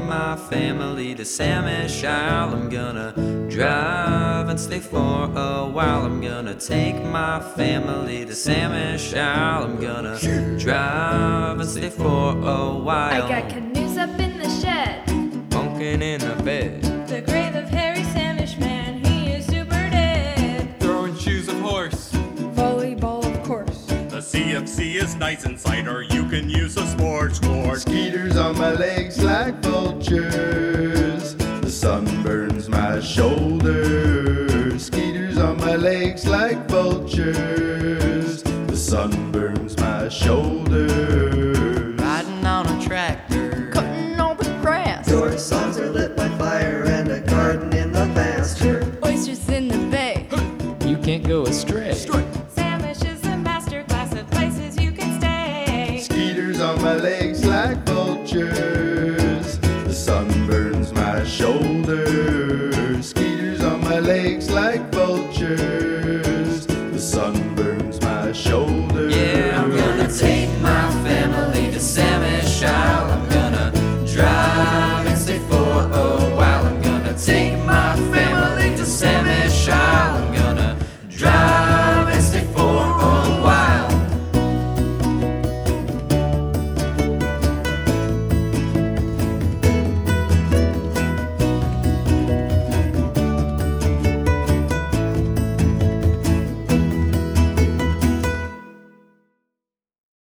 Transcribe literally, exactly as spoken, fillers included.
my family to Samish Isle. I'm gonna drive and stay for a while. I'm gonna take my family to Samish Isle. I'm gonna drive and stay for a while. I got canoes up in the shed, Pumpkin in the bed, the grave of Harry Samish man, he is super dead. Throwing shoes of horse, Volleyball, of course. The C F C is nice inside, or you can use a sports court. Skeeters on my legs like vultures. The sun burns my shoulders. Skeeters on my legs like vultures. The sun burns my shoulders. riding on a tractor, Cutting all the grass, Your songs are lit by fire and a garden in the pasture. oysters in the bay. you can't go astray. Samish is a master class of places you can stay. Skeeters on my legs like vultures. The sun burns my shoulders.